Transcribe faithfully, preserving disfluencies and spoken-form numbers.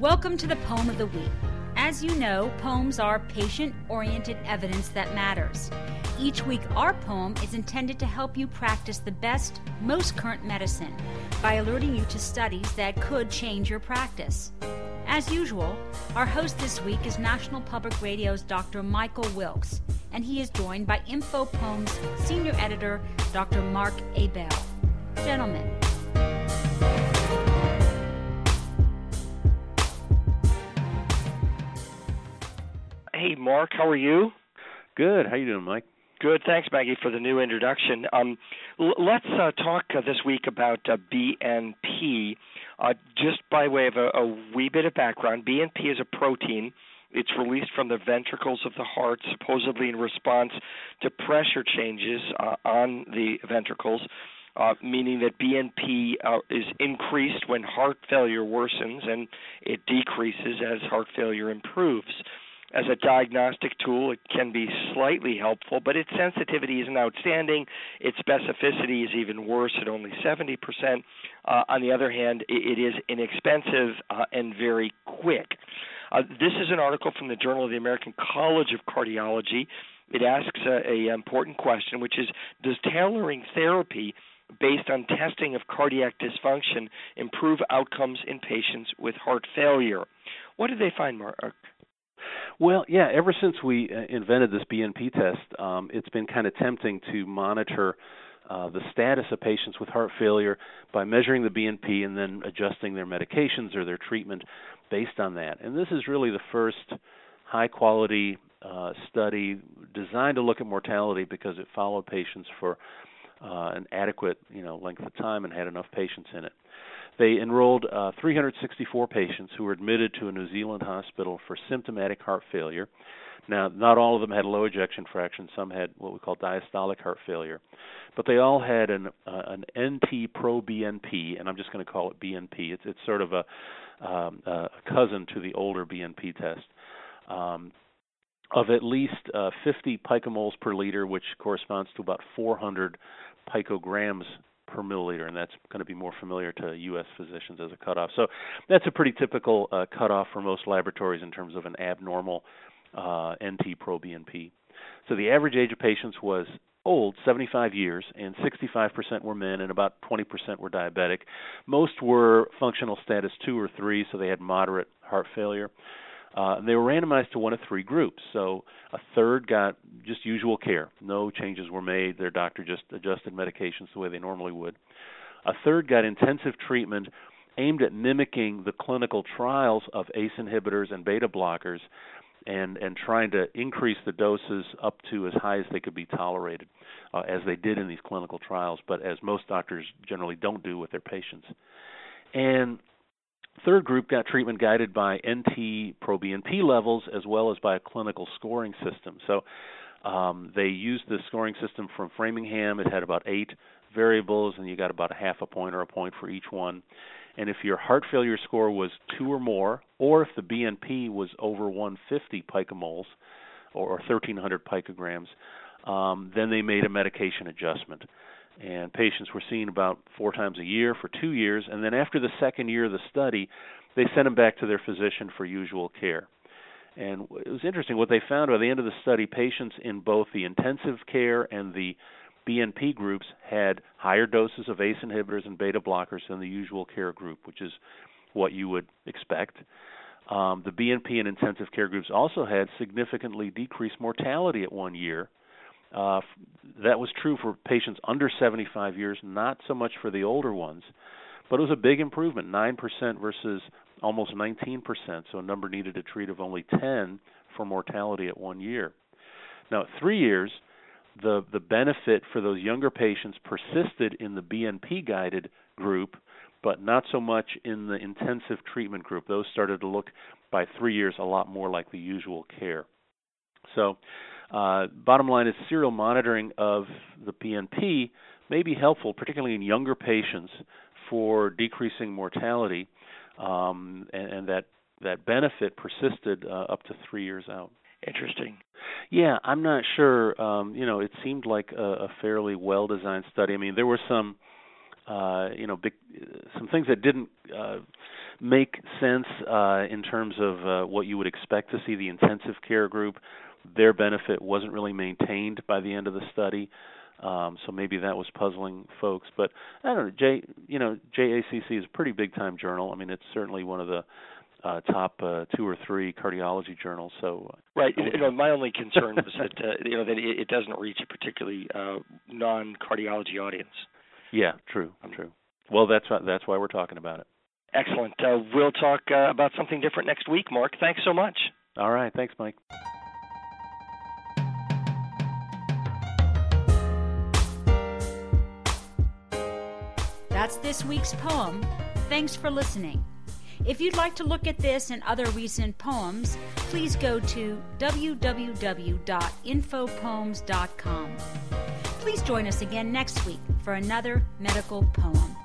Welcome to the Poem of the Week. As you know, poems are patient-oriented evidence that matters. Each week, our poem is intended to help you practice the best, most current medicine by alerting you to studies that could change your practice. As usual, our host this week is National Public Radio's Doctor Michael Wilkes, and he is joined by Info Poem's Senior Editor, Doctor Mark Abell. Gentlemen. Hey, Mark, how are you? Good. How you doing, Mike? Good. Thanks, Maggie, for the new introduction. Um, l- let's uh, talk uh, this week about uh, B N P. Uh, just by way of a, a wee bit of background, B N P is a protein. It's released from the ventricles of the heart, supposedly in response to pressure changes uh, on the ventricles, uh, meaning that B N P uh, is increased when heart failure worsens and it decreases as heart failure improves. As a diagnostic tool, it can be slightly helpful, but its sensitivity isn't outstanding. Its specificity is even worse at only seventy percent. Uh, on the other hand, it, it is inexpensive uh, and very quick. Uh, this is an article from the Journal of the American College of Cardiology. It asks an important question, which is, does tailoring therapy based on testing of cardiac dysfunction improve outcomes in patients with heart failure? What did they find, Mark? Well, yeah, ever since we invented this B N P test, um, it's been kind of tempting to monitor uh, the status of patients with heart failure by measuring the B N P and then adjusting their medications or their treatment based on that. And this is really the first high-quality uh, study designed to look at mortality because it followed patients for uh, an adequate, you know, length of time and had enough patients in it. They enrolled uh, three hundred sixty-four patients who were admitted to a New Zealand hospital for symptomatic heart failure. Now, not all of them had low ejection fraction. Some had what we call diastolic heart failure. But they all had an uh, an N T-pro-B N P, and I'm just going to call it B N P. It's, it's sort of a, um, a cousin to the older B N P test, um, of at least uh, fifty picomoles per liter, which corresponds to about four hundred picograms per milliliter, and that's going to be more familiar to U S physicians as a cutoff. So that's a pretty typical uh, cutoff for most laboratories in terms of an abnormal uh, N T-pro-B N P. So the average age of patients was old, seventy-five years, and sixty-five percent were men and about twenty percent were diabetic. Most were functional status two or three, so they had moderate heart failure. Uh, and they were randomized to one of three groups. So a third got just usual care. No changes were made. Their doctor just adjusted medications the way they normally would. A third got intensive treatment aimed at mimicking the clinical trials of A C E inhibitors and beta blockers and, and trying to increase the doses up to as high as they could be tolerated, uh, as they did in these clinical trials, but as most doctors generally don't do with their patients. And third group got treatment guided by N T-pro-B N P levels as well as by a clinical scoring system. So um, they used the scoring system from Framingham. It had about eight variables, and you got about a half a point or a point for each one. And if your heart failure score was two or more, or if the B N P was over one hundred fifty picomoles or thirteen hundred picograms, um, then they made a medication adjustment. And patients were seen about four times a year for two years, and then after the second year of the study, they sent them back to their physician for usual care. And it was interesting. What they found by the end of the study, patients in both the intensive care and the B N P groups had higher doses of A C E inhibitors and beta blockers than the usual care group, which is what you would expect. Um, the B N P and intensive care groups also had significantly decreased mortality at one year. Uh, that was true for patients under seventy-five years, not so much for the older ones, but it was a big improvement, nine percent versus almost nineteen percent, so a number needed to treat of only ten for mortality at one year. Now, at three years, the, the benefit for those younger patients persisted in the B N P-guided group, but not so much in the intensive treatment group. Those started to look, by three years, a lot more like the usual care. So, Uh, bottom line is serial monitoring of the B N P may be helpful, particularly in younger patients, for decreasing mortality, um, and, and that, that benefit persisted uh, up to three years out. Interesting. Yeah, I'm not sure. Um, you know, it seemed like a, a fairly well-designed study. I mean, there were some, uh, you know, big, some things that didn't uh, make sense uh, in terms of uh, what you would expect to see. The intensive care group, their benefit wasn't really maintained by the end of the study. Um, so maybe that was puzzling folks, but I don't know. J, you know, J A C C is a pretty big time journal. I mean, it's certainly one of the uh, top uh, two or three cardiology journals. So right. You know, my only concern was that uh, you know that it, it doesn't reach a particularly uh, non-cardiology audience. Yeah, true, true. Well, that's why, that's why we're talking about it. Excellent. Uh, we'll talk uh, about something different next week, Mark. Thanks so much. All right. Thanks, Mike. That's this week's poem. Thanks for listening. If you'd like to look at this and other recent poems, please go to w w w dot info poems dot com. Please join us again next week for another medical poem.